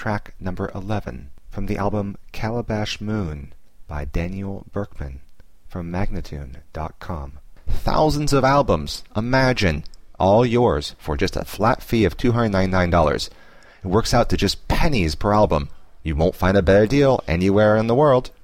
track number 11 from the album Calabash Moon by Daniel Berkman from Magnatune.com. Thousands of albums, imagine, all yours for just a flat fee of $299. It works out to just pennies per album. You won't find a better deal anywhere in the world.